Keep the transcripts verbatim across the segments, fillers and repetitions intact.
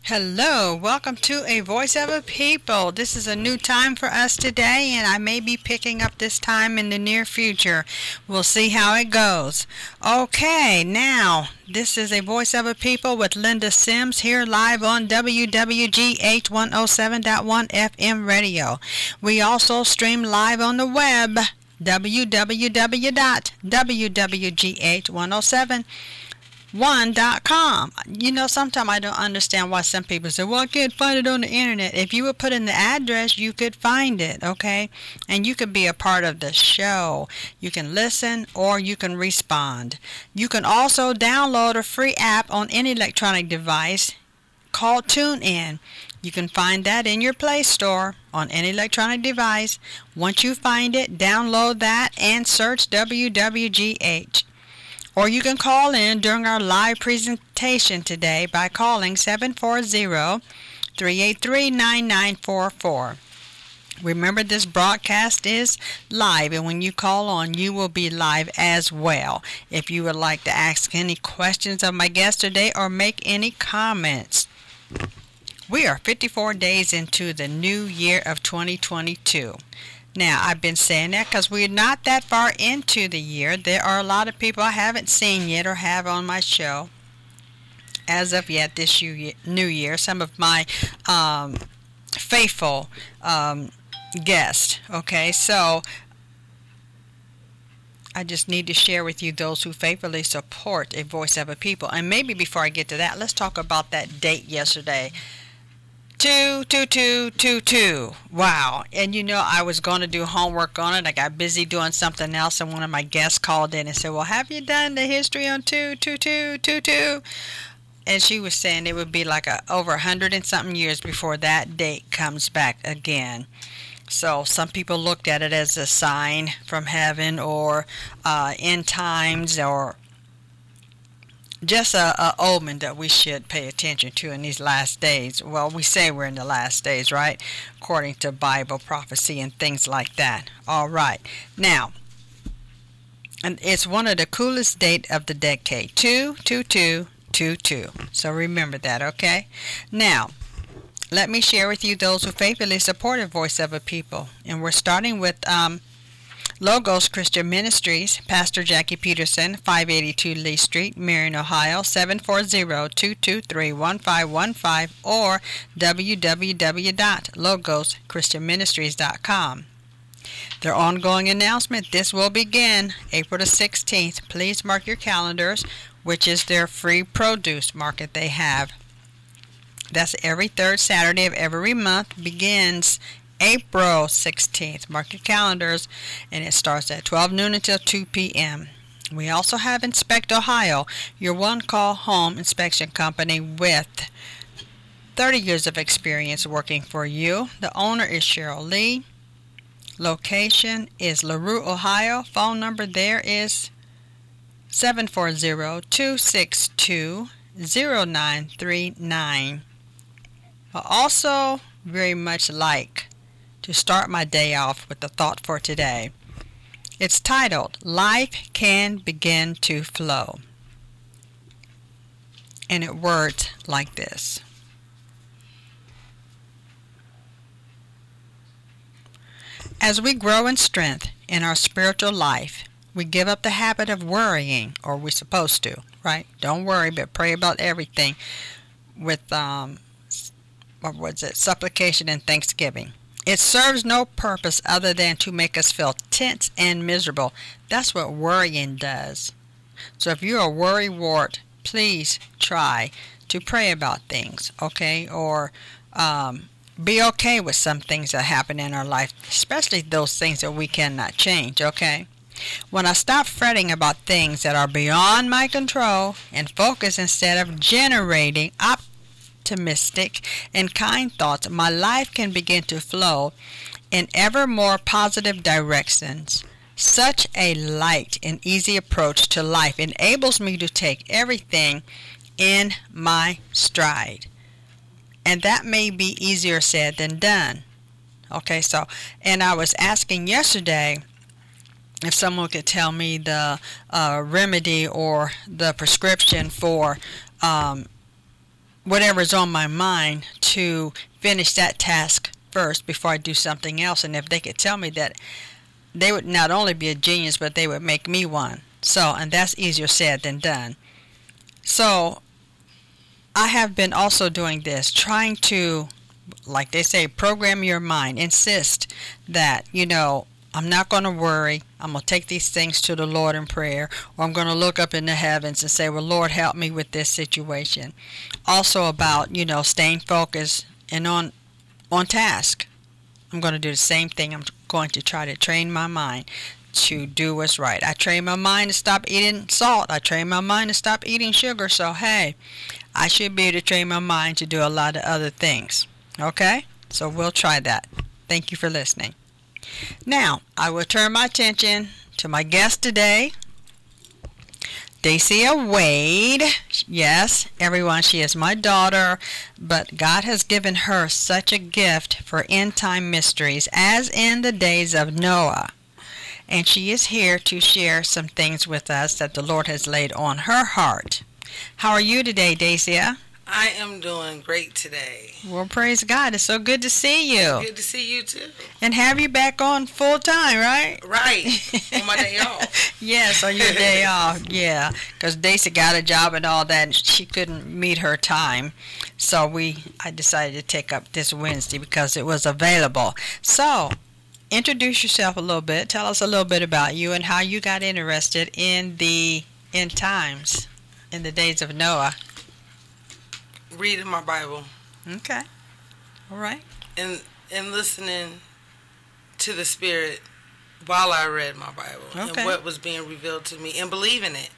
Hello, welcome to A Voice of a People. This is a new time for us today, and I may be picking up this time in the near future. We'll see how it goes. Okay, now, this is A Voice of a People with Linda Sims here live on W W G H one oh seven point one F M radio. We also stream live on the web, w w w dot w w g h one oh seven one dot com. You know, sometimes I don't understand why some people say, well, I can't find it on the internet. If you would put in the address, you could find it, okay? And you could be a part of the show. You can listen or you can respond. You can also download a free app on any electronic device called TuneIn. You can find that in your Play Store on any electronic device. Once you find it, download that and search W W G H. Or you can call in during our live presentation today by calling seven four zero, three eight three, nine nine four four. Remember, this broadcast is live, and when you call on, you will be live as well. If you would like to ask any questions of my guest today or make any comments. We are fifty-four days into the new year of twenty twenty-two. Now, I've been saying that because we're not that far into the year. There are a lot of people I haven't seen yet or have on my show as of yet this new year. Some of my um, faithful um, guests. Okay, so I just need to share with you those who faithfully support A Voice of a People. And maybe before I get to that, let's talk about that date yesterday. Two, two, two, two, two. Wow. And you know, I was going to do homework on it. I got busy doing something else, and one of my guests called in and said, well, have you done the history on two, two, two, two, two? And she was saying it would be like a, over a hundred and something years before that date comes back again. So some people looked at it as a sign from heaven or uh, end times, or just a, a omen that we should pay attention to in these last days. Well, we say we're in the last days, right? According to Bible prophecy and things like that. All right. Now, and it's one of the coolest date of the decade. two two two two two. So remember that, okay? Now, let me share with you those who faithfully support A Voice of a People. And we're starting with um, Logos Christian Ministries, Pastor Jackie Peterson, five eighty-two Lee Street, Marion, Ohio, seven four zero, two two three, one five one five, or w w w dot logos christian ministries dot com. Their ongoing announcement, this will begin April the sixteenth. Please mark your calendars, which is their free produce market they have. That's every third Saturday of every month, begins April sixteenth. Mark your calendars, and it starts at twelve noon until two p.m. We also have Inspect Ohio, your one-call home inspection company with thirty years of experience working for you. The owner is Cheryl Lee. Location is LaRue, Ohio. Phone number there is seven four zero, two six two, zero nine three nine. I also very much like to start my day off with the thought for today. It's titled, Life Can Begin to Flow. And it words like this. As we grow in strength in our spiritual life, we give up the habit of worrying, or we're supposed to, right? Don't worry, but pray about everything with, um, what was it, supplication and thanksgiving. It serves no purpose other than to make us feel tense and miserable. That's what worrying does. So if you're a worrywart, please try to pray about things, okay? Or um, be okay with some things that happen in our life, especially those things that we cannot change, okay? When I stop fretting about things that are beyond my control and focus instead of generating optimism, optimistic and kind thoughts, my life can begin to flow in ever more positive directions. Such a light and easy approach to life enables me to take everything in my stride. And that may be easier said than done. Okay, so, and I was asking yesterday if someone could tell me the uh, remedy or the prescription for um, whatever is on my mind to finish that task first before I do something else. And if they could tell me that, they would not only be a genius, but they would make me one. So, and that's easier said than done. So, I have been also doing this, trying to, like they say, program your mind. Insist that, you know, I'm not going to worry. I'm going to take these things to the Lord in prayer, or I'm going to look up in the heavens and say, well, Lord, help me with this situation. Also about, you know, staying focused and on on task. I'm going to do the same thing. I'm going to try to train my mind to do what's right. I train my mind to stop eating salt. I train my mind to stop eating sugar. So, hey, I should be able to train my mind to do a lot of other things. Okay? So we'll try that. Thank you for listening. Now, I will turn my attention to my guest today, Dacia Wade. Yes, everyone, she is my daughter, but God has given her such a gift for end-time mysteries, as in the days of Noah. And she is here to share some things with us that the Lord has laid on her heart. How are you today, Dacia? I am doing great today. Well, praise God. It's so good to see you. Good to see you, too. And have you back on full time, right? Right. On my day off. Yes, on your day off. Yeah, because Dacia got a job and all that, and she couldn't meet her time. So we, I decided to take up this Wednesday because it was available. So, introduce yourself a little bit. Tell us a little bit about you and how you got interested in the end times, in the days of Noah. Reading my Bible. Okay. All right. And and listening to the Spirit while I read my Bible. Okay. And what was being revealed to me. And believing it.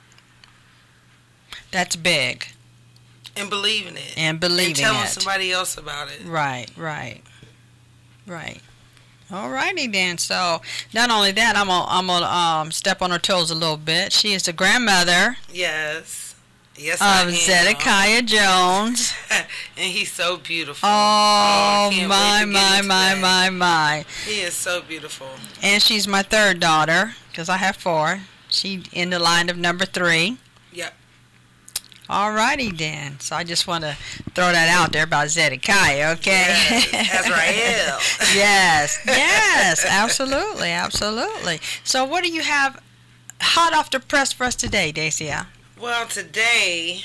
That's big. And believing it. And believing and telling it. somebody else about it. Right, right, right. All righty then. So not only that, I'm gonna I'm gonna um, step on her toes a little bit. She is the grandmother. Yes. Yes, of I am. Zedekiah Jones. And he's so beautiful. Oh, oh my, my, my, that. my, my. He is so beautiful. And she's my third daughter, because I have four. She in the line of number three. Yep. All righty then. So I just want to throw that out there about Zedekiah, okay? Yes, Azrael. Yes, yes, absolutely, absolutely. So what do you have hot off the press for us today, Dacia? Well, today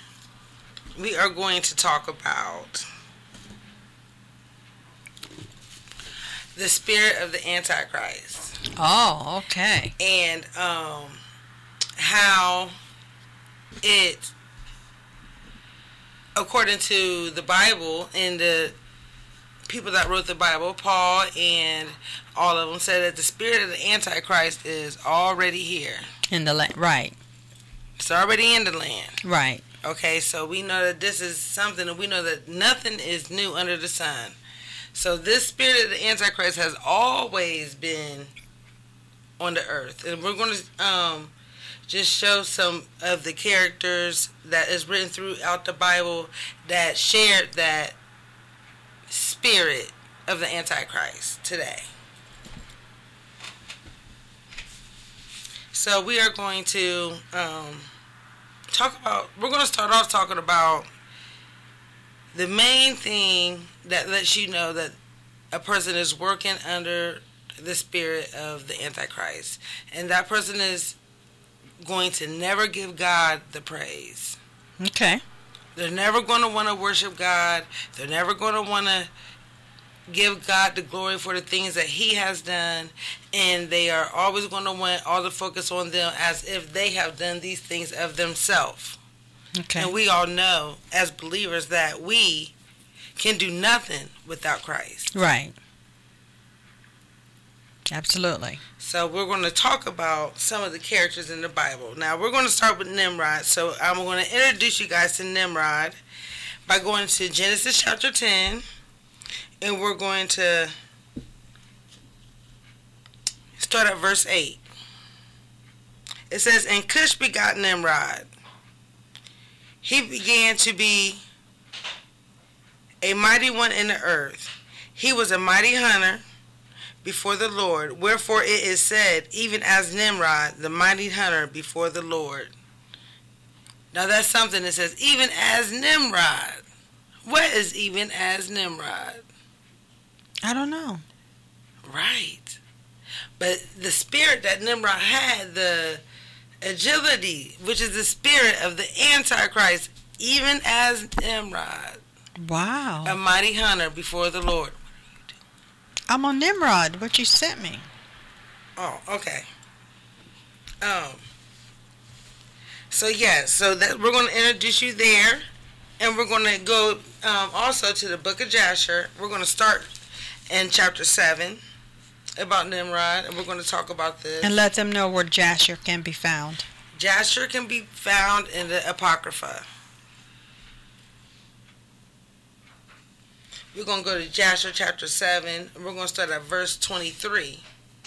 we are going to talk about the spirit of the Antichrist. Oh, okay. And um, how it, according to the Bible and the people that wrote the Bible, Paul and all of them, said that the spirit of the Antichrist is already here. In the land, right. It's already in the land. Right. Okay, so we know that this is something, and we know that nothing is new under the sun. So this spirit of the Antichrist has always been on the earth. And we're going to um, just show some of the characters that is written throughout the Bible that shared that spirit of the Antichrist today. So we are going to um, talk about, we're going to start off talking about the main thing that lets you know that a person is working under the spirit of the Antichrist. And that person is going to never give God the praise. Okay. They're never going to want to worship God. They're never going to want to give God the glory for the things that He has done, and they are always going to want all the focus on them as if they have done these things of themselves. Okay. And we all know as believers that we can do nothing without Christ. Right. Absolutely. So we're going to talk about some of the characters in the Bible. Now we're going to start with Nimrod. So I'm going to introduce you guys to Nimrod by going to Genesis chapter ten. And we're going to start at verse eight. It says, And Cush begot Nimrod. He began to be a mighty one in the earth. He was a mighty hunter before the Lord. Wherefore it is said, even as Nimrod, the mighty hunter before the Lord. Now that's something that says, even as Nimrod. What is even as Nimrod? I don't know. Right. But the spirit that Nimrod had, the agility, which is the spirit of the Antichrist, even as Nimrod. Wow. A mighty hunter before the Lord. I'm on Nimrod, what you sent me. Oh, okay. Um. So, yeah, so that we're going to introduce you there. And we're going to go um, also to the book of Jasher. We're going to start in chapter seven about Nimrod. And we're going to talk about this. And let them know where Jasher can be found. Jasher can be found in the Apocrypha. We're going to go to Jasher chapter seven. And we're going to start at verse twenty-three.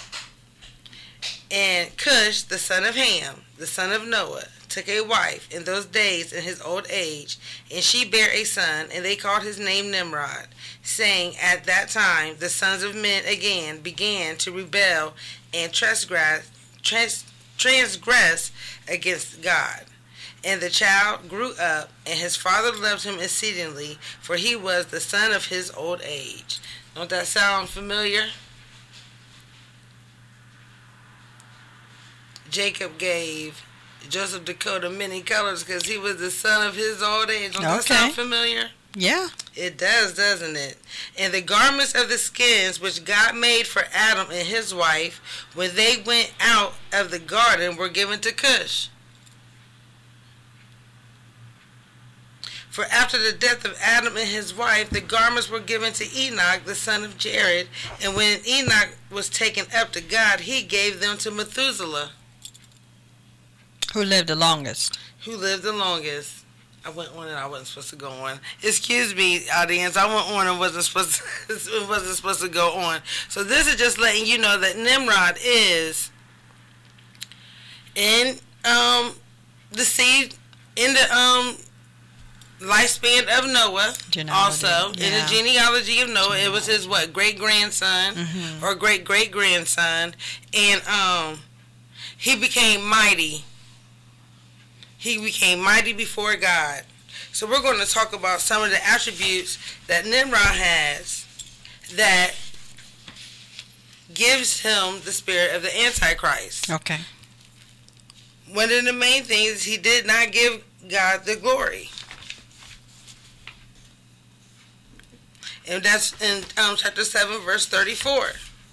And Cush, the son of Ham, the son of Noah, took a wife in those days in his old age, and she bare a son, and they called his name Nimrod, saying, at that time the sons of men again began to rebel and transgress, trans, transgress against God. And the child grew up, and his father loved him exceedingly, for he was the son of his old age. Don't that sound familiar? Jacob gave Joseph Dakota many colors because he was the son of his old age. Don't Okay. that sound familiar? Yeah. It does, doesn't it? And the garments of the skins which God made for Adam and his wife when they went out of the garden were given to Cush. For after the death of Adam and his wife, the garments were given to Enoch, the son of Jared. And when Enoch was taken up to God, he gave them to Methuselah, Who lived the longest? who lived the longest. I went on and I wasn't supposed to go on. Excuse me, audience. I went on and wasn't supposed to, wasn't supposed to go on. So this is just letting you know that Nimrod is in um the seed in the um lifespan of Noah. Genealogy, Also in yeah. the genealogy of Noah, it was his what great grandson Mhm. or great great grandson, and um he became mighty. He became mighty before God. So we're going to talk about some of the attributes that Nimrod has that gives him the spirit of the Antichrist. Okay. One of the main things is he did not give God the glory. And that's in um, chapter seven, verse thirty-four.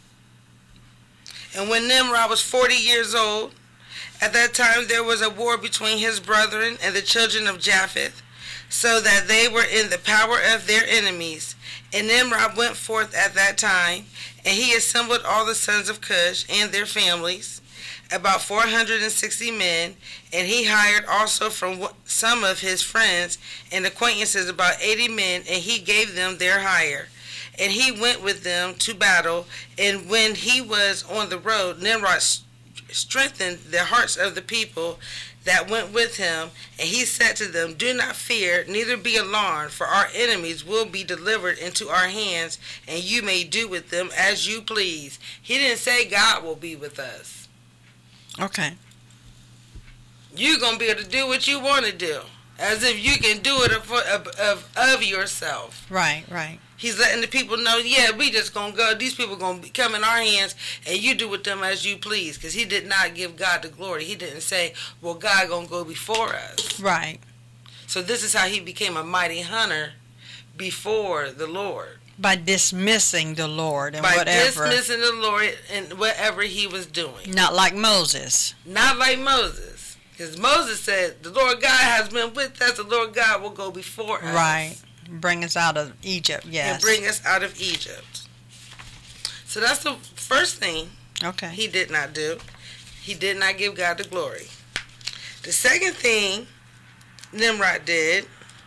And when Nimrod was forty years old, at that time there was a war between his brethren and the children of Japheth, so that they were in the power of their enemies. And Nimrod went forth at that time, and he assembled all the sons of Cush and their families, about four hundred sixty men, and he hired also from some of his friends and acquaintances about eighty men, and he gave them their hire. And he went with them to battle, and when he was on the road, Nimrod strengthened the hearts of the people that went with him, and he said to them, do not fear, neither be alarmed, for our enemies will be delivered into our hands, and you may do with them as you please. He didn't say God will be with us. Okay. You're going to be able to do what you want to do, as if you can do it of, of, of, of yourself. Right, right. He's letting the people know, yeah, we just going to go. These people going to come in our hands, and you do with them as you please. Because he did not give God the glory. He didn't say, well, God going to go before us. Right. So this is how he became a mighty hunter before the Lord. By dismissing the Lord and By whatever. dismissing the Lord and whatever he was doing. Not like Moses. Not like Moses. Because Moses said, the Lord God has been with us. The Lord God will go before us. Right. Bring us out of Egypt, yes. And bring us out of Egypt. So that's the first thing Okay. he did not do. He did not give God the glory. The second thing Nimrod did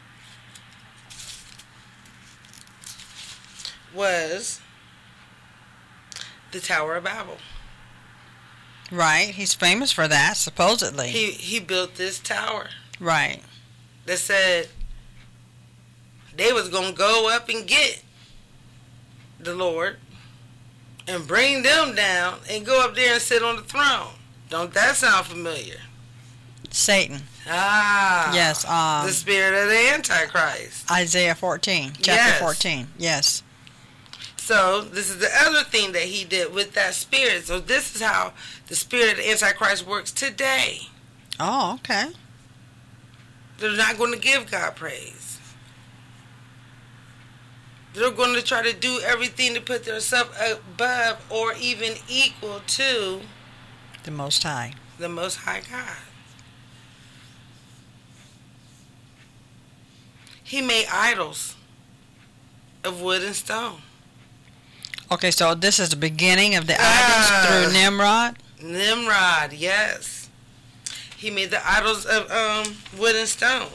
was the Tower of Babel. Right. He's famous for that, supposedly. He he built this tower Right. that said they was going to go up and get the Lord and bring them down and go up there and sit on the throne. Don't that sound familiar? Satan. Ah. Yes. Um, the spirit of the Antichrist. Isaiah fourteen, chapter Yes. fourteen. Yes. So this is the other thing that he did with that spirit. So this is how the spirit of the Antichrist works today. Oh, okay. They're not going to give God praise. They're going to try to do everything to put themselves above or even equal to The Most High. the Most High God. He made idols of wood and stone. Okay, so this is the beginning of the Ah. idols through Nimrod. Nimrod, yes. He made the idols of um, wood and stone.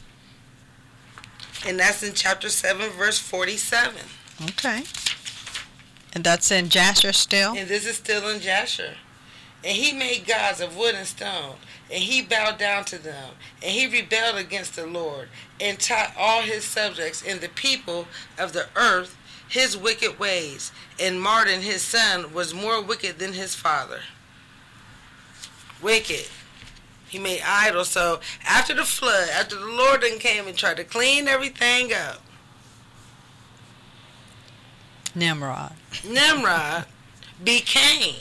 And that's in chapter seven, verse forty-seven. Okay. And that's in Jasher still? And this is still in Jasher. And he made gods of wood and stone, and he bowed down to them, and he rebelled against the Lord, and taught all his subjects and the people of the earth his wicked ways. And Mardon his son was more wicked than his father. Wicked. He made idols. So after the flood, after the Lord then came and tried to clean everything up, Nimrod. Nimrod became.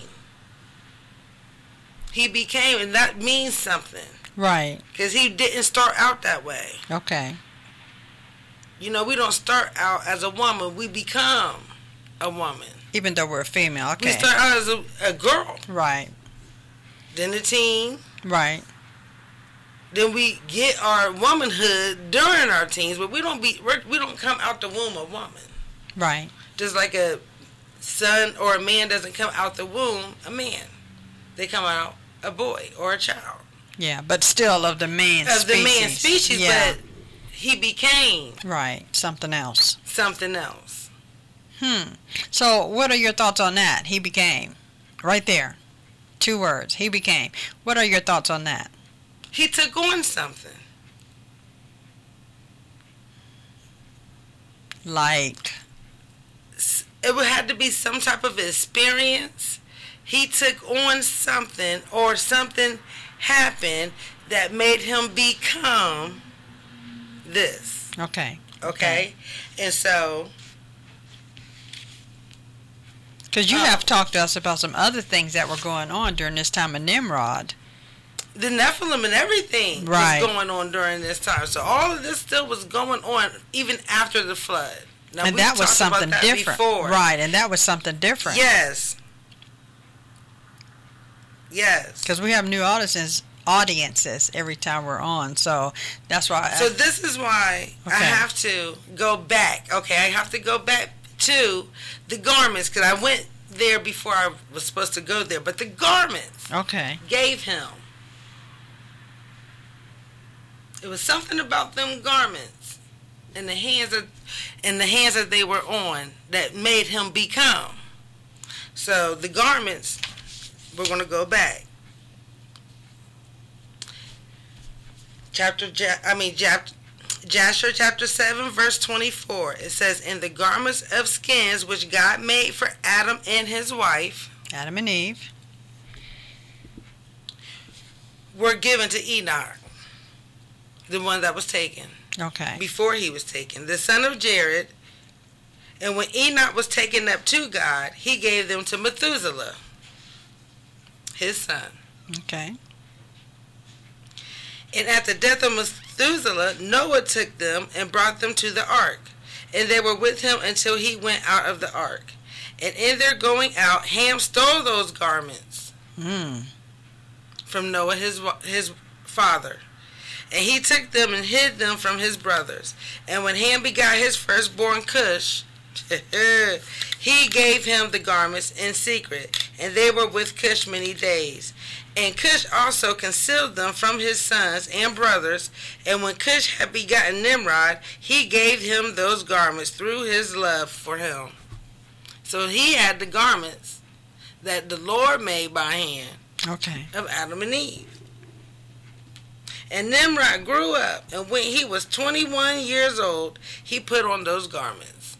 He became, and that means something. Right. Because he didn't start out that way. Okay. You know, we don't start out as a woman. We become a woman. Even though we're a female. Okay. We start out as a, a girl. Right. Then a teen. Right. Then we get our womanhood during our teens. But we don't be we're, we don't come out the womb a woman. Right. Just like a son or a man doesn't come out the womb a man. They come out a boy or a child. Yeah, but still of the man Of species. the man species, Yeah. but he became Right. Something else. something else. Hmm. So what are your thoughts on that? He became. Right there. Two words. He became. What are your thoughts on that? He took on something. Like. It would have to be some type of experience. He took on something, or something happened that made him become this. Okay. Okay? And so, Because you Um, have talked to us about some other things that were going on during this time of Nimrod. the Nephilim and everything Right. was going on during this time. So all of this still was going on even after the flood. Now, And we've that was talked about something that different. before. Right, and that was something different. Yes. Yes. Because we have new audiences audiences every time we're on, so that's why. So I, this is why I Okay. have to go back. Okay, I have to go back to the garments, because I went there before I was supposed to go there. But the garments okay. gave him. It was something about them garments and the hands of, and the hands that they were on that made him become. So the garments, we're going to go back. Chapter, Ja- I mean, Jap- Jasher chapter seven, verse twenty-four. It says, "In the garments of skins which God made for Adam and his wife Adam and Eve. were given to Enoch," the one that was taken, Okay. before he was taken, "the son of Jared. And when Enoch was taken up to God, he gave them to Methuselah, his son. Okay. And at the death of Methuselah, Noah took them and brought them to the ark. And they were with him until he went out of the ark. And in their going out, Ham stole those garments Hmm. from Noah, his his father. And he took them and hid them from his brothers. And when Ham begot his firstborn Cush, he gave him the garments in secret. And they were with Cush many days. And Cush also concealed them from his sons and brothers. And when Cush had begotten Nimrod, he gave him those garments through his love for him. So he had the garments that the Lord made by hand Okay. of Adam and Eve. And Nimrod grew up, and when he was twenty-one years old, he put on those garments.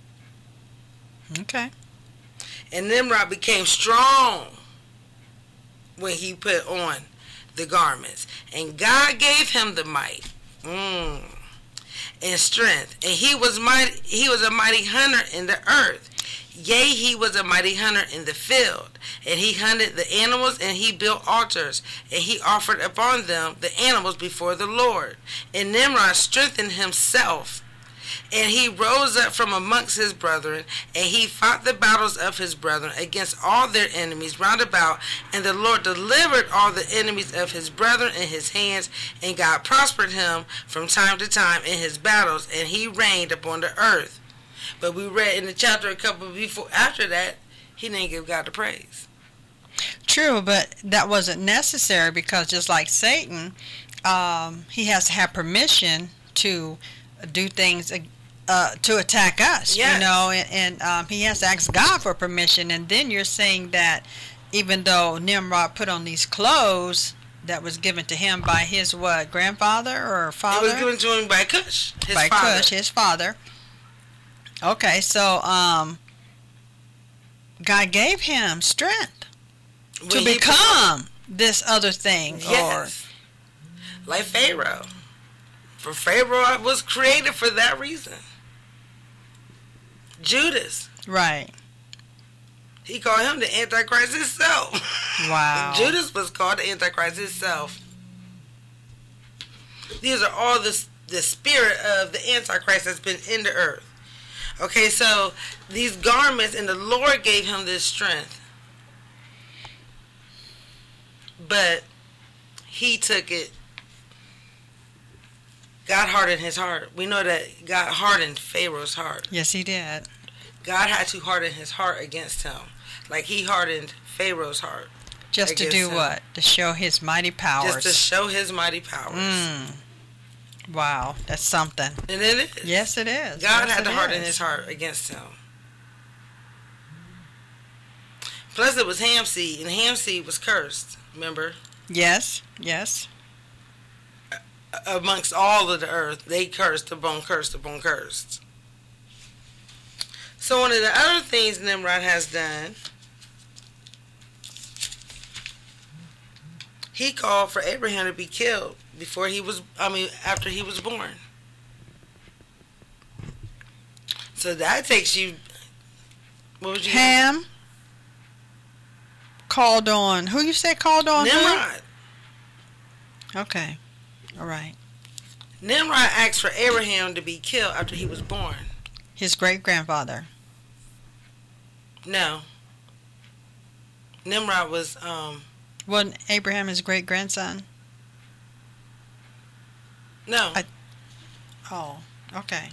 Okay. And Nimrod became strong when he put on the garments. And God gave him the might mm, and strength. And he was mighty, he was a mighty hunter in the earth. Yea, he was a mighty hunter in the field. And he hunted the animals, and he built altars. And he offered upon them the animals before the Lord. And Nimrod strengthened himself. And he rose up from amongst his brethren, and he fought the battles of his brethren against all their enemies round about. And the Lord delivered all the enemies of his brethren in his hands, and God prospered him from time to time in his battles, and he reigned upon the earth. But we read in the chapter a couple before after that, he didn't give God the praise. True, but that wasn't necessary, because just like Satan, um, he has to have permission to do things uh, to attack us, yes. you know, and, and um, he has to ask God for permission. And then you're saying that even though Nimrod put on these clothes that was given to him by his what, grandfather or father? It was given to him by Cush, his by father. Cush, his father. Okay, so um, God gave him strength When to he become this other thing. Yes. Or like Pharaoh. For Pharaoh was created for that reason. Judas. Right. He called him the Antichrist himself. Wow. Judas was called the Antichrist himself. These are all the, the spirit of the Antichrist that's been in the earth. Okay, so these garments, and the Lord gave him this strength. But he took it. God hardened his heart. We know that God hardened Pharaoh's heart. Yes, he did. God had to harden his heart against him. Like he hardened Pharaoh's heart. Just to do him. what? To show his mighty powers. Just to show his mighty powers. Mm. Wow, that's something. And it is. Yes, it is. God yes, had to harden is. his heart against him. Plus it was Ham's seed, and Ham's seed was cursed, remember? Yes, yes. Amongst all of the earth, they cursed upon cursed upon cursed. So one of the other things Nimrod has done, he called for Abraham to be killed before he was, I mean, after he was born. So that takes you, what would you Ham called on, who you said called on? Nimrod. Who? Okay. All right. Nimrod asked for Abraham to be killed after he was born. His great-grandfather. No. Nimrod was, um... Wasn't Abraham his great-grandson? No. I, oh, okay.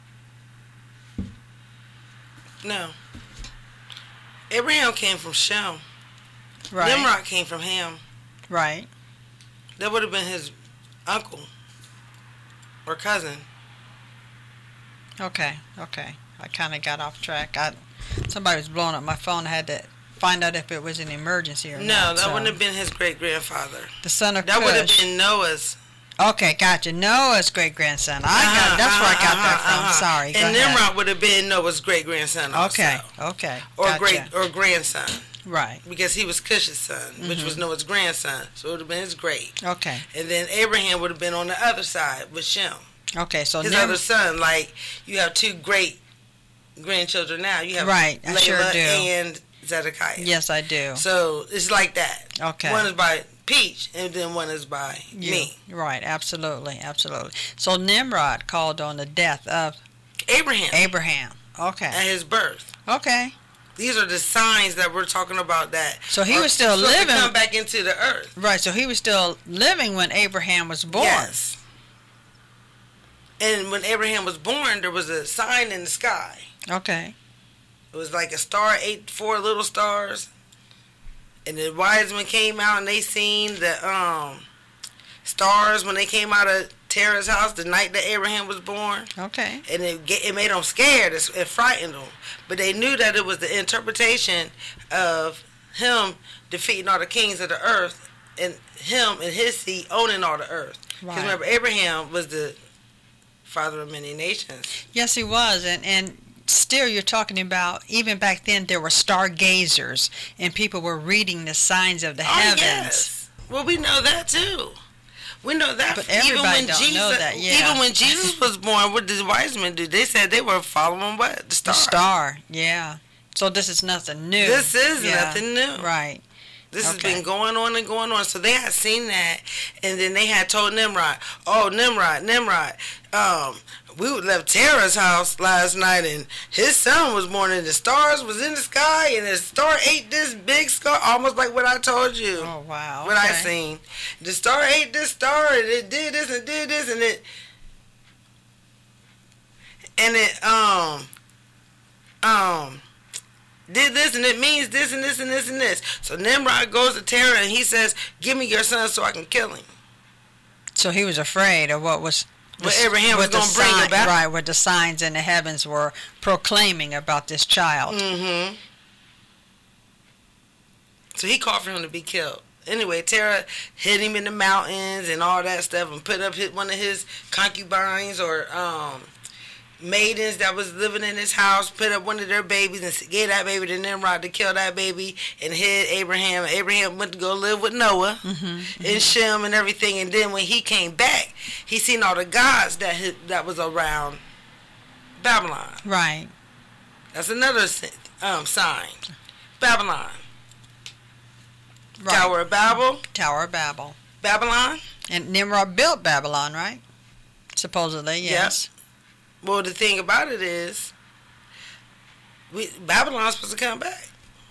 No. Abraham came from Shem. Right. Nimrod came from Ham. Right. That would have been his uncle or cousin. Okay, okay. I kind of got off track. I Somebody was blowing up my phone. I had to find out if it was an emergency or no, not. that so. wouldn't have been his great-grandfather. The son of That Cush. would have been Noah's. Okay, gotcha. Noah's great-grandson. I Uh-huh, got. That's where I got uh-huh, that from. uh-huh. Sorry. Go And ahead. Nimrod would have been Noah's great-grandson also. Okay, okay. Or gotcha. great or grandson. Right. Because he was Cush's son, mm-hmm. which was Noah's grandson. So it would have been his great. Okay. And then Abraham would have been on the other side with Shem. Okay, so his Nim- other son. Like, you have two great grandchildren now. You have right, I Layla sure do. and Zedekiah. Yes, I do. So it's like that. Okay. One is by Peach, and then one is by you. me. Right, absolutely, absolutely. So Nimrod called on the death of Abraham. Abraham. Okay. At his birth. Okay. These are the signs that we're talking about that. So he was still living. To come back into the earth. Right. So he was still living when Abraham was born. Yes. And when Abraham was born, there was a sign in the sky. Okay. It was like a star, eight, four little stars. And the wise men came out and they seen the um stars when they came out of Terah's house the night that Abraham was born. Okay. And it it made them scared. It frightened them. But they knew that it was the interpretation of him defeating all the kings of the earth and him and his seed owning all the earth. Because Right. remember, Abraham was the father of many nations. Yes, he was, and and still, you're talking about even back then there were stargazers, and people were reading the signs of the Oh, heavens. yes. Well, we know that too. We know that. But everybody even when don't Jesus, know that. Yeah. Even when Jesus was born, what did the wise men do? They said they were following what? The star. The star, yeah. So this is nothing new. This is yeah. nothing new. Right. This Okay. has been going on and going on. So they had seen that, and then they had told Nimrod, "Oh, Nimrod, Nimrod, um, we left Terah's house last night, and his son was born, and the stars was in the sky, and the star ate this big star, almost like what I told you. Oh, wow. What I Okay. seen. The star ate this star, and it did this and did this, and it, and it, um, um." did this and it means this and this and this and this. So Nimrod goes to Terah and he says, give me your son so I can kill him. So he was afraid of what was What Abraham was what the going to bring sign- about. Right, what the signs in the heavens were proclaiming about this child. Mm-hmm. So he called for him to be killed. Anyway, Terah hid him in the mountains and all that stuff and put up his, one of his concubines or um, maidens that was living in his house, put up one of their babies and gave that baby to Nimrod to kill that baby and hid Abraham. Abraham went to go live with Noah Mm-hmm, mm-hmm. and Shem and everything. And then when he came back, he seen all the gods that his, that was around Babylon. Right. That's another um, sign. Babylon. Right. Tower of Babel. Tower of Babel. Babylon. And Nimrod built Babylon, right? Supposedly, yes. Well, the thing about it is, we Babylon's supposed to come back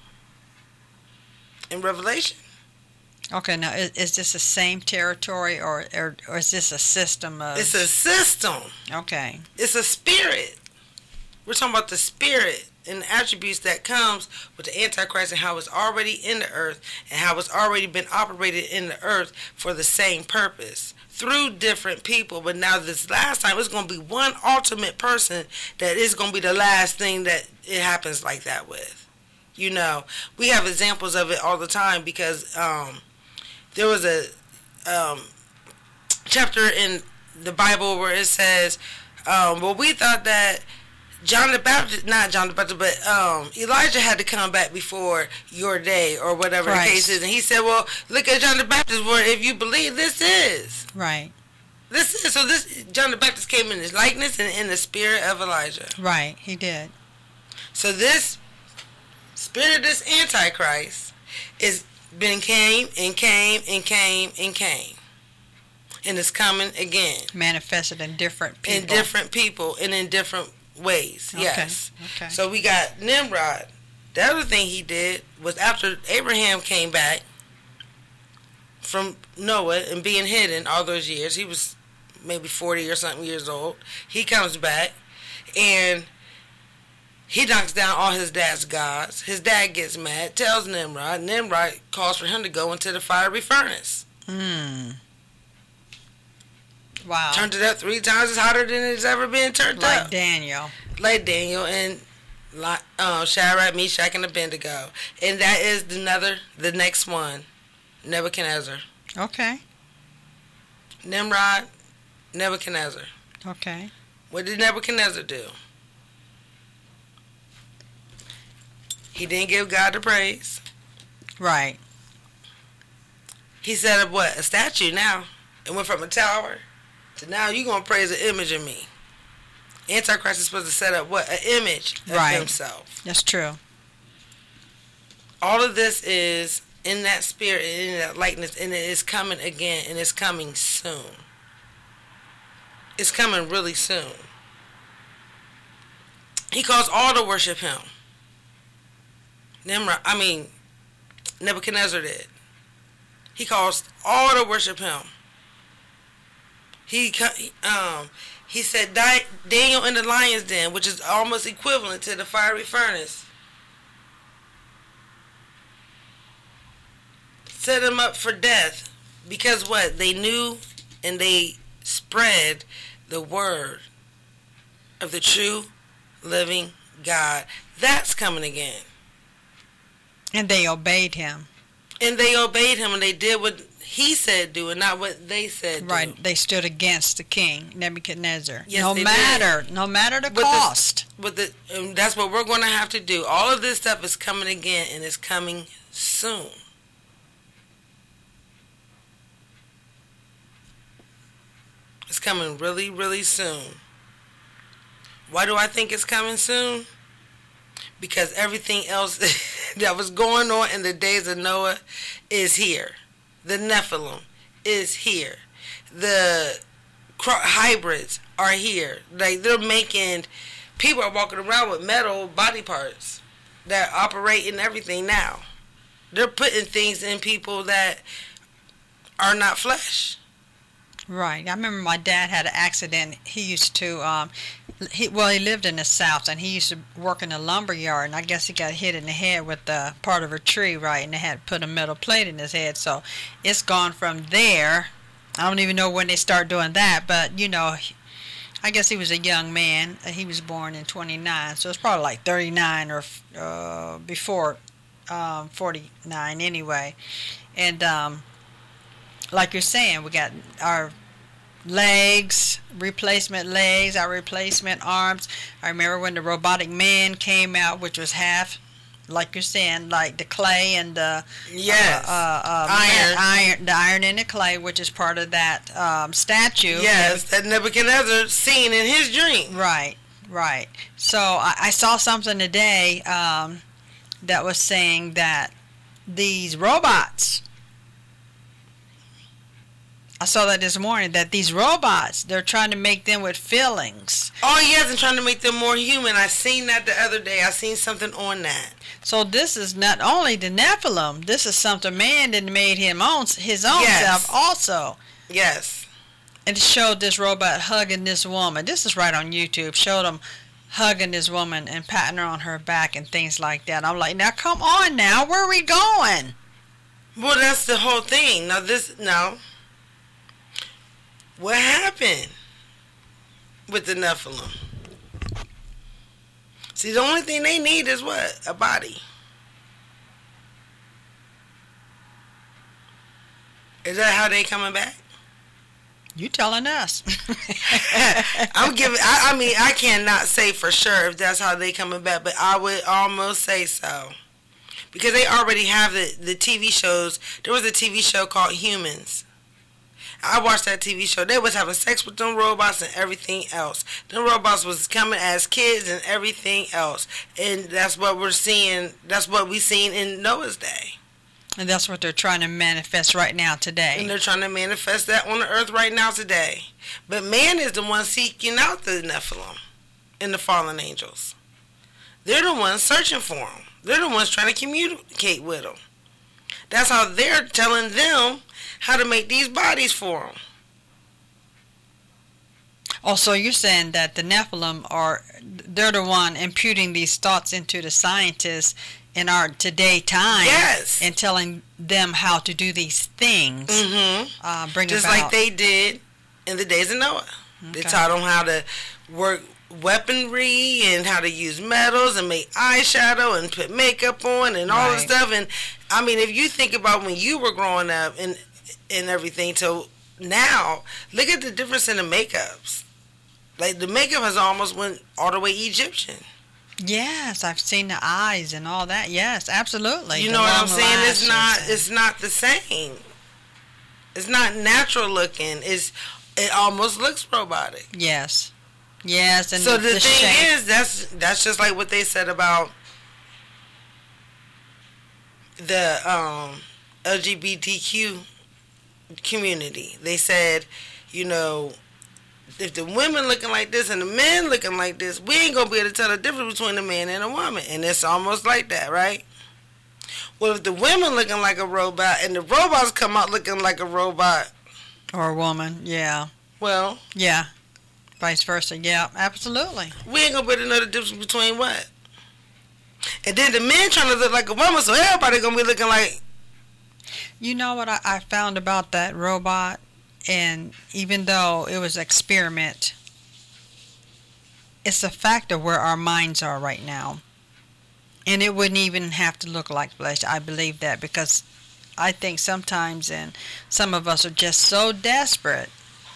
in Revelation. Okay, now is, is this the same territory or, or or is this a system of... It's a system. Okay. It's a spirit. We're talking about the spirit and the attributes that comes with the Antichrist and how it's already in the earth and how it's already been operated in the earth for the same purpose through different people. But now this last time, it's going to be one ultimate person that is going to be the last thing that it happens like that with. You know, we have examples of it all the time because um, there was a um, chapter in the Bible where it says, um, well, we thought that John the Baptist, not John the Baptist, but um, Elijah had to come back before your day or whatever Christ. the case is. And he said, well, look at John the Baptist, where if you believe this is. Right. This is, so this, John the Baptist came in his likeness and in the spirit of Elijah. Right, he did. So this spirit of this Antichrist is been came and came and came and came. And it's coming again. Manifested in different people. In different people and in different ways, Okay, yes. okay. So we got Nimrod. The other thing he did was after Abraham came back from Noah and being hidden all those years, he was maybe forty or something years old. He comes back and he knocks down all his dad's gods. His dad gets mad, tells Nimrod. Nimrod calls for him to go into the fiery furnace. Hmm. Wow. Turned it up three times as hotter than it's ever been turned like up. Daniel. Like Daniel and like, um, Shadrach, Meshach, and Abednego. And that is another, the next one, Nebuchadnezzar. Okay. Nimrod, Nebuchadnezzar. Okay. What did Nebuchadnezzar do? He didn't give God the praise. Right. He set up what? A statue now. It went from a tower to now you're going to praise an image of me. Antichrist is supposed to set up what? An image of Right. himself. That's true. All of this is in that spirit and in that likeness, and it is coming again, and it's coming soon. It's coming really soon. He calls all to worship him. Nimrod, I mean, Nebuchadnezzar did. He calls all to worship him. He um he said Daniel in the lion's den, which is almost equivalent to the fiery furnace. Set him up for death because what? They knew and they spread the word of the true living God. That's coming again. And they obeyed him. And they obeyed him and they did what he said do and not what they said do. Right. They stood against the king, Nebuchadnezzar. Yes, no they matter, no matter the But the- cost. But the, um, that's what we're going to have to do. All of this stuff is coming again and it's coming soon. It's coming really, really soon. Why do I think it's coming soon? Because everything else that was going on in the days of Noah is here. The Nephilim is here. The hybrids are here. Like, they're making, people are walking around with metal body parts that operate in everything now. They're putting things in people that are not flesh. Right. I remember my dad had an accident. He used to, um, he well, he lived in the South, and he used to work in a lumber yard, and I guess he got hit in the head with the part of a tree, right, and they had put a metal plate in his head. So it's gone from there. I don't even know when they start doing that, but, you know, I guess he was a young man. He was born in twenty-nine, so it's probably like thirty-nine or uh, before um, forty-nine anyway. And um, like you're saying, we got our legs, replacement legs, our replacement arms. I remember when the robotic man came out, which was half, like you're saying, like the clay and the yes. uh, uh, uh, iron. iron, the iron and the clay, which is part of that um, statue. Yes, that Nebuchadnezzar seen in his dream. Right, right. So I, I saw something today um, that was saying that these robots, I saw that this morning, that these robots, they're trying to make them with feelings. Oh, yes, and trying to make them more human. I seen that the other day. I seen something on that. So this is not only the Nephilim, this is something man that made him own, his own yes. self also. Yes. And it showed this robot hugging this woman. This is right on YouTube. Showed him hugging this woman and patting her on her back and things like that. I'm like, now come on now, where are we going? Well, that's the whole thing. Now this, now, what happened with the Nephilim? See, the only thing they need is what? A body. Is that how they coming back? You telling us. I'm giving, I, I mean, I cannot say for sure if that's how they coming back, but I would almost say so. Because they already have the, the T V shows. There was a T V show called Humans. I watched that T V show. They was having sex with them robots and everything else. Them robots was coming as kids and everything else. And that's what we're seeing. That's what we seen in Noah's day. And that's what they're trying to manifest right now today. And they're trying to manifest that on the earth right now today. But man is the one seeking out the Nephilim and the fallen angels. They're the ones searching for them. They're the ones trying to communicate with them. That's how they're telling them how to make these bodies for them. Oh, so you're saying that the Nephilim are, they're the one imputing these thoughts into the scientists in our today time. Yes. And telling them how to do these things. Mm-hmm. Uh, bring Just about. like they did in the days of Noah. Okay. They taught them how to work weaponry and how to use metals and make eyeshadow and put makeup on and all Right. this stuff. And I mean, if you think about when you were growing up and and everything to now, look at the difference in the makeups. Like the makeup has almost went all the way Egyptian. Yes, I've seen the eyes and all that. Yes, absolutely. You The know what I'm long saying? It's lashes not. and- It's not the same. It's not natural looking. It's it almost looks robotic. Yes. Yes, and So the, the, the thing shape. is, that's that's just like what they said about the um, L G B T Q community. They said, you know, if the women looking like this and the men looking like this, we ain't gonna be able to tell the difference between a man and a woman. And it's almost like that, right? Well, if the women looking like a robot and the robots come out looking like a robot, Or a woman, yeah. well, Yeah. Vice versa, yeah, absolutely. we ain't gonna be able to know the difference between what. And then the men trying to look like a woman, so everybody gonna be looking like. You know what I, I found about that robot? And even though it was an experiment, it's a fact of where our minds are right now. And it wouldn't even have to look like flesh. I believe that because I think sometimes, and some of us are just so desperate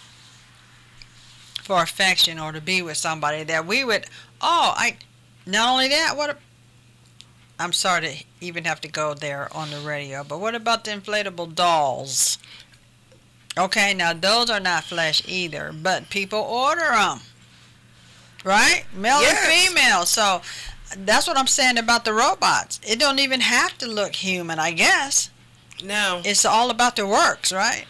for affection or to be with somebody that we would, oh, I, not only that, what, a, I'm sorry to even have to go there on the radio, but what about the inflatable dolls? Okay, now those are not flesh either, but people order them, right? Male Yes. and female. So that's what I'm saying about the robots. It don't even have to look human, I guess. No. It's all about the works, right?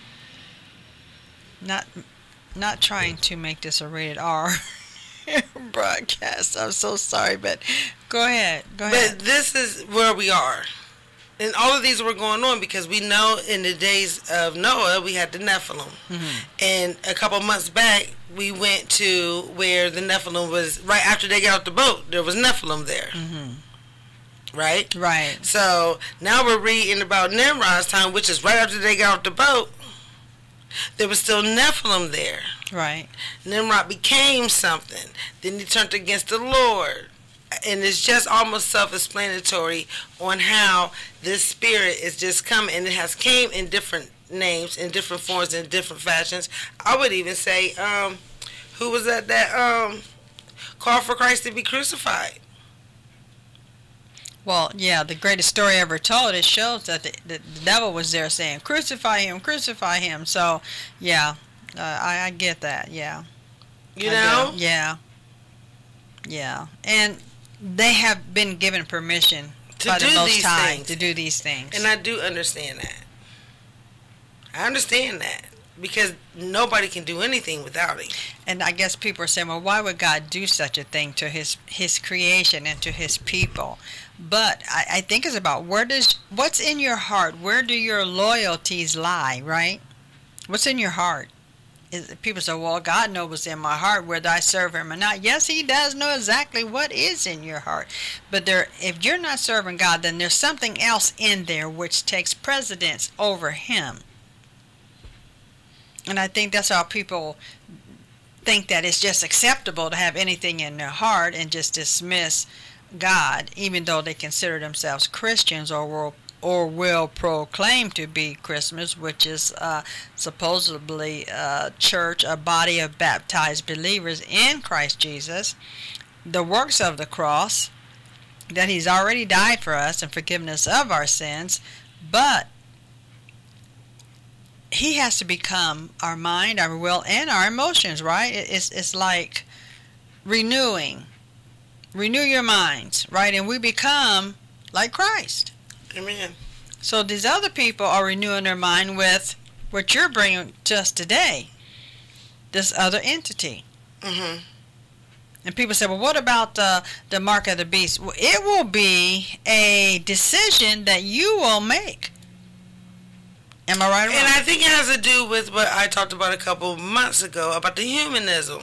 Not, not trying to make this a rated R broadcast. I'm so sorry, but go ahead. Go ahead. But this is where we are. And all of these were going on because we know in the days of Noah, we had the Nephilim. Mm-hmm. And a couple months back, we went to where the Nephilim was, right after they got off the boat, there was Nephilim there. Mm-hmm. Right? Right. So now we're reading about Nimrod's time, which is right after they got off the boat. There was still Nephilim there. Right. Nimrod became something. Then he turned against the Lord. And it's just almost self-explanatory on how this spirit is just coming, and it has came in different names, in different forms, in different fashions. I would even say, um, who was that that um, called for Christ to be crucified? Well, yeah, the greatest story ever told, it shows that the, the, the devil was there saying, crucify him, crucify him. So, yeah, uh, I, I get that, yeah. You I know? do. Yeah. Yeah. And they have been given permission To by the do Most these High things. to do these things. And I do understand that. I understand that. Because nobody can do anything without him. And I guess people are saying, well, why would God do such a thing to his his creation and to his people? But I, I think it's about where does what's in your heart? Where do your loyalties lie, right? What's in your heart? Is, people say, well, God knows what's in my heart, whether I serve him or not. Yes, he does know exactly what is in your heart. But there, if you're not serving God, then there's something else in there which takes precedence over him. And I think that's how people think that it's just acceptable to have anything in their heart and just dismiss God, even though they consider themselves Christians or will, or will proclaim to be Christmas, which is uh, supposedly a church, a body of baptized believers in Christ Jesus, the works of the cross, that he's already died for us and forgiven us of our sins, but he has to become our mind, our will, and our emotions, right? It's it's like renewing. Renew your minds, right? And we become like Christ. Amen. So these other people are renewing their mind with what you're bringing to us today, this other entity. Mm-hmm. And people say, well, what about the, the mark of the beast? Well, it will be a decision that you will make. Am I right or wrong? And I think it has to do with what I talked about a couple months ago about the humanism.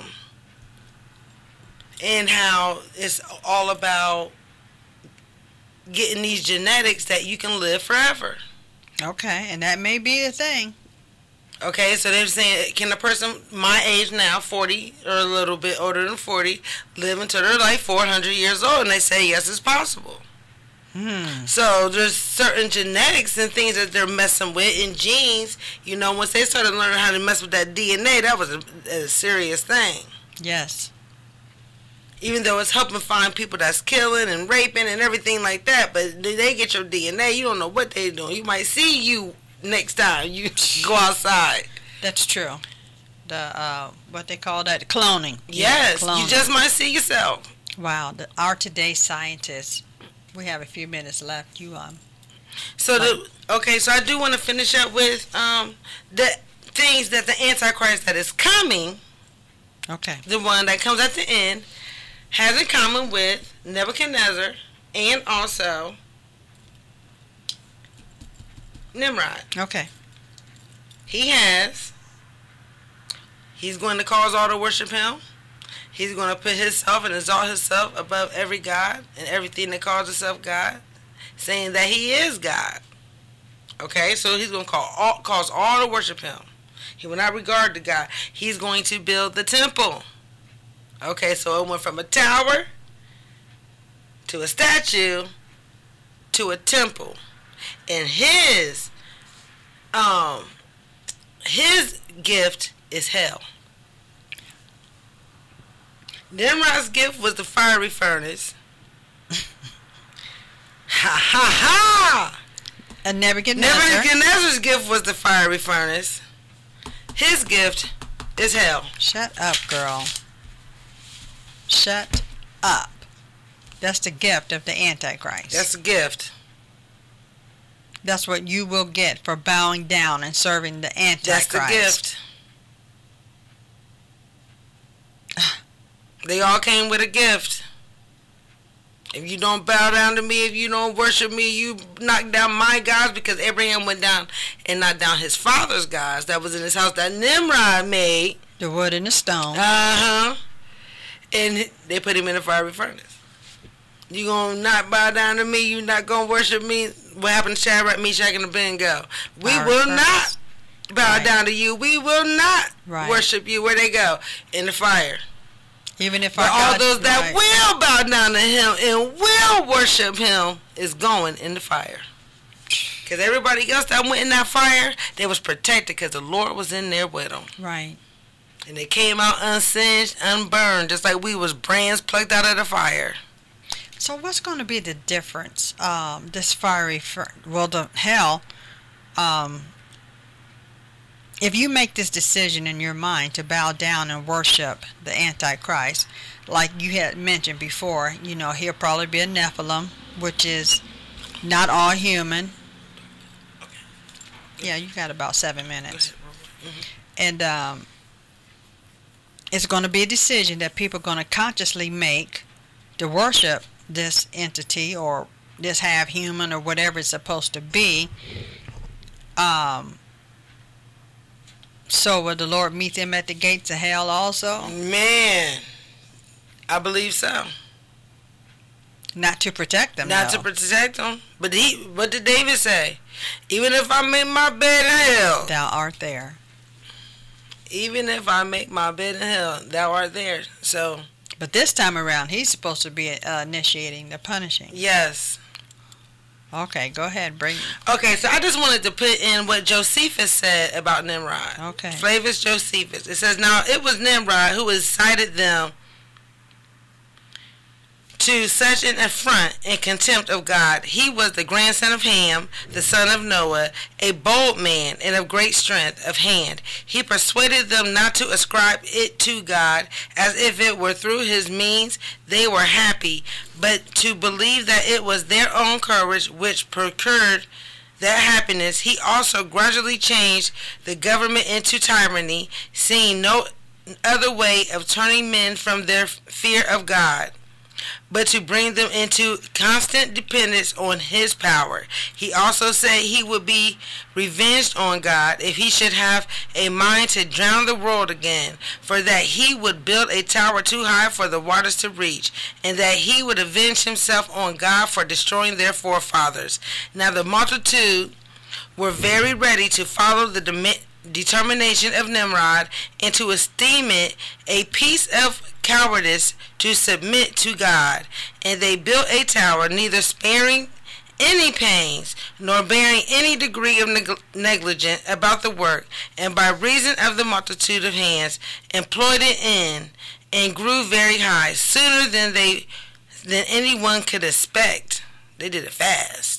And how it's all about getting these genetics that you can live forever. Okay, and that may be the thing. Okay, so they're saying, can a person my age now, forty or a little bit older than forty, live until they're like four hundred years old? And they say, yes, it's possible. Hmm. So there's certain genetics and things that they're messing with in genes. You know, once they started learning how to mess with that D N A, that was a, a serious thing. Yes. Even though it's helping find people that's killing and raping and everything like that, but they get your D N A, you don't know what they're doing. You might see you next time you go outside. That's true. The uh, what they call that, cloning. Yes, Yeah, cloning. you just might see yourself. Wow, the, our today's scientists. We have a few minutes left. You um. So the okay, so I do want to finish up with um the things that the Antichrist that is coming. Okay. The one that comes at the end has in common with Nebuchadnezzar and also Nimrod. Okay. He has, he's going to cause all to worship him. He's going to put himself and exalt himself above every God and everything that calls itself God, saying that he is God. Okay, so he's going to call all, cause all to worship him. He will not regard the God. He's going to build the temple. Okay, so it went from a tower to a statue to a temple. And his um his gift is hell. Nimrod's gift was the fiery furnace. Ha ha ha! And Nebuchadnezzar. Nebuchadnezzar's gift was the fiery furnace. His gift is hell. Shut up, girl. Shut up. That's the gift of the Antichrist. That's a gift. That's what you will get for bowing down and serving the Antichrist. That's the gift. They all came with a gift. If you don't bow down to me, if you don't worship me, you knock down my gods, because Abraham went down and knocked down his father's gods that was in his house that Nimrod made. The wood and the stone. Uh-huh. And they put him in a fiery furnace. You gonna not bow down to me? You not gonna worship me? What happened to Shadrach, Meshach, and Abednego? We Fiery will furnace. not bow Right. down to you. We will not Right. worship you. Where they go? In the fire. Even if But our all God, those that right. will bow down to him and will worship him is going in the fire. Because everybody else that went in that fire, they was protected because the Lord was in there with them. Right. And they came out unsinged, unburned, just like we was brands plucked out of the fire. So what's going to be the difference? Um, this fiery, fur- well, the hell. Um, if you make this decision in your mind to bow down and worship the Antichrist, like you had mentioned before, you know, he'll probably be a Nephilim, which is not all human. Yeah, you got about seven minutes. And um, it's going to be a decision that people are going to consciously make to worship this entity or this half human or whatever it's supposed to be. Um, so will the Lord meet them at the gates of hell also? Man, I believe so. Not to protect them, Not no. to protect them. But he, what did David say? Even if I make my bed in hell. Thou art there. Even if I make my bed in hell, thou art there. So, But this time around, he's supposed to be uh, initiating the punishing. yes. Okay, go ahead. Bring. Okay, so I just wanted to put in what Josephus said about Nimrod. Okay. Flavius Josephus. It says, now it was Nimrod who incited them to such an affront and contempt of God. He was the grandson of Ham, the son of Noah, a bold man and of great strength of hand. He persuaded them not to ascribe it to God as if it were through his means they were happy, but to believe that it was their own courage which procured that happiness. He also gradually changed the government into tyranny, seeing no other way of turning men from their fear of God, but to bring them into constant dependence on his power. He also said he would be revenged on God if he should have a mind to drown the world again, for that he would build a tower too high for the waters to reach, and that he would avenge himself on God for destroying their forefathers. Now the multitude were very ready to follow the dem- determination of Nimrod and to esteem it a piece of cowardice to submit to God, and they built a tower, neither sparing any pains nor bearing any degree of neg- negligence about the work, and by reason of the multitude of hands employed it in, and grew very high, sooner than they than anyone could expect. They did it fast.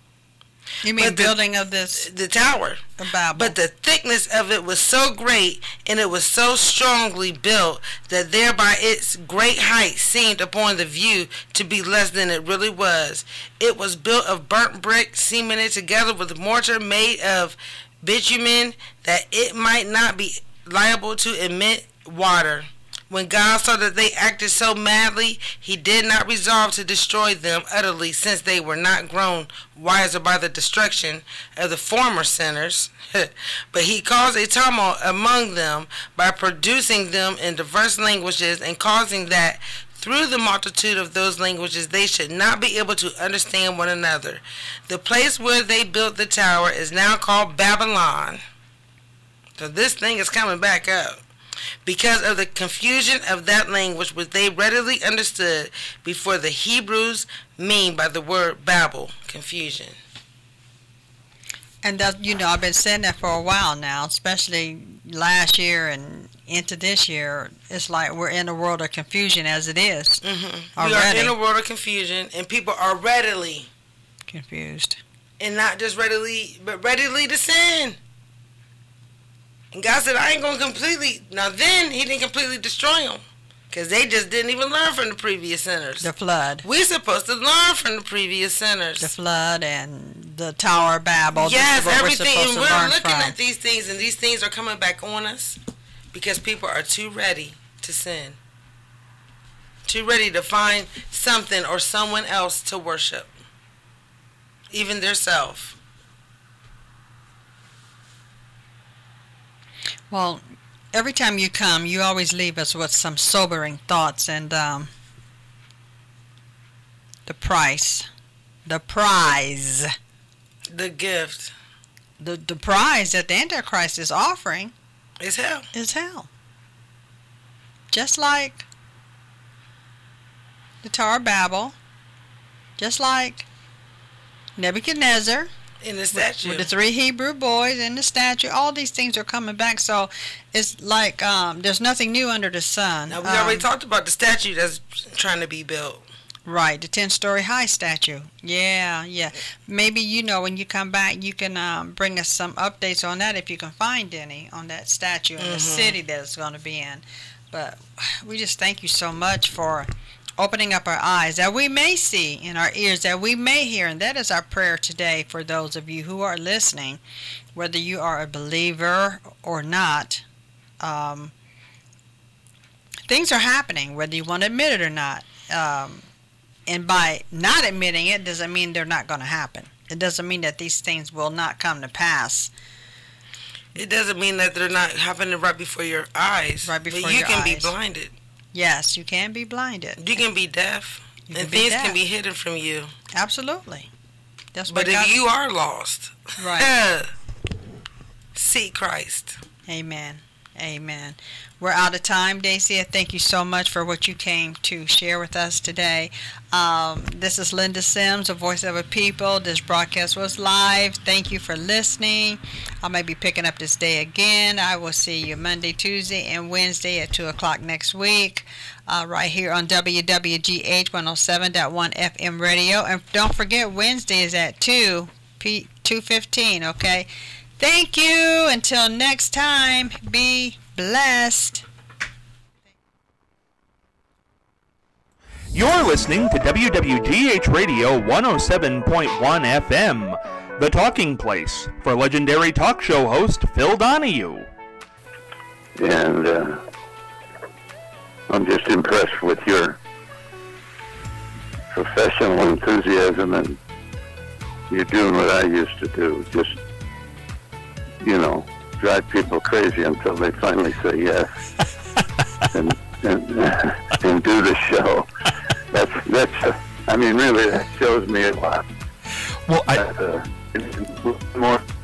You mean But the- building of this The tower. the Bible? But the thickness of it was so great, and it was so strongly built, that thereby its great height seemed upon the view to be less than it really was. It was built of burnt brick, cemented together with mortar made of bitumen, that it might not be liable to emit water. When God saw that they acted so madly, he did not resolve to destroy them utterly, since they were not grown wiser by the destruction of the former sinners. But he caused a tumult among them by producing them in diverse languages, and causing that through the multitude of those languages they should not be able to understand one another. The place where they built the tower is now called Babylon. So this thing is coming back up, because of the confusion of that language which they readily understood before the Hebrews mean by the word Babel, confusion. And that, you know, I've been saying that for a while now, especially last year and into this year. It's like we're in a world of confusion as it is. Mm-hmm. We are in a world of confusion, and people are readily confused. And not just readily, but readily to sin. And God said, I ain't going to completely... Now then, he didn't completely destroy them. Because they just didn't even learn from the previous sinners. The flood. We're supposed to learn from the previous sinners. The flood and the Tower of Babel. Yes, we're everything. And we're looking from. at these things, and these things are coming back on us because people are too ready to sin. Too ready to find something or someone else to worship. Even their self. Well, every time you come, you always leave us with some sobering thoughts, and um, the price, the prize, the gift, the the prize that the Antichrist is offering is hell. Is hell. Just like the Tower of Babel, just like Nebuchadnezzar. In the statue. With, with the three Hebrew boys and the statue, all these things are coming back. So it's like um, there's nothing new under the sun. Now, we um, already talked about the statue that's trying to be built. Right, the ten-story high statue. Yeah, yeah. Maybe, you know, when you come back, you can um, bring us some updates on that if you can find any on that statue in mm-hmm. the city that it's going to be in. But we just thank you so much for opening up our eyes that we may see and our ears that we may hear. And that is our prayer today for those of you who are listening, whether you are a believer or not. Um, things are happening, whether you want to admit it or not. Um, and by not admitting it doesn't mean they're not going to happen. It doesn't mean that these things will not come to pass. It doesn't mean that they're not happening right before your eyes. Right before but you your can eyes. be blinded. Yes, you can be blinded. You can be deaf. You and can be things deaf. can be hidden from you. Absolutely. That's but what if God... you are lost, right. seek Christ. Amen. Amen. We're out of time, Dacia. Thank you so much for what you came to share with us today. Um, this is Linda Sims, the Voice of a People. This broadcast was live. Thank you for listening. I may be picking up this day again. I will see you Monday, Tuesday, and Wednesday at two o'clock next week, uh, right here on W W G H one oh seven point one F M radio. And don't forget, Wednesday is at two, two fifteen, okay? Thank you. Until next time, be blessed. You're listening to W W G H Radio one oh seven point one F M, the talking place for legendary talk show host Phil Donahue. And uh, I'm just impressed with your professional enthusiasm, and you're doing what I used to do, just, you know, drive people crazy until they finally say yes and, and, uh, and do the show. That's, that's uh, I mean, really, that shows me a lot. Well, I... That, uh, more